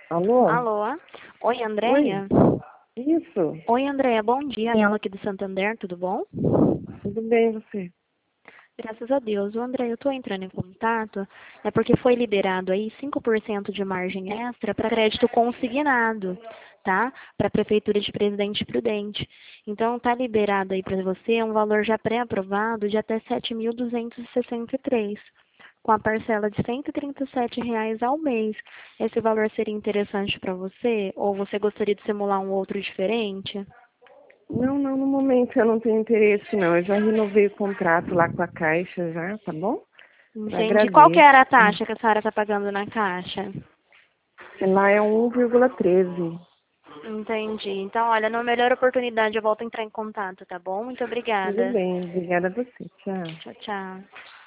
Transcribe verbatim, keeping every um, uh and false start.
Alô? Alô? Oi, Oi? Andréia? Isso? Oi, Andréia, bom dia. Ela aqui do Santander, tudo bom? Tudo bem, você? Graças a Deus. O André, eu estou entrando em contato, é porque foi liberado aí cinco por cento de margem extra para crédito consignado, tá? Para a Prefeitura de Presidente Prudente. Então, tá liberado aí para você um valor já pré-aprovado de até sete mil duzentos e sessenta e três, com a parcela de cento e trinta e sete reais ao mês. Esse valor seria interessante para você? Ou você gostaria de simular um outro diferente? Não, não, no momento eu não tenho interesse, não. Eu já renovei o contrato lá com a Caixa já, tá bom? Eu Entendi. Qual que agradeço. era a taxa que a senhora está pagando na Caixa? Lá é um vírgula treze. Entendi. Então, olha, na melhor oportunidade eu volto a entrar em contato, tá bom? Muito Tudo obrigada. bem, obrigada a você. Tchau. Tchau, tchau.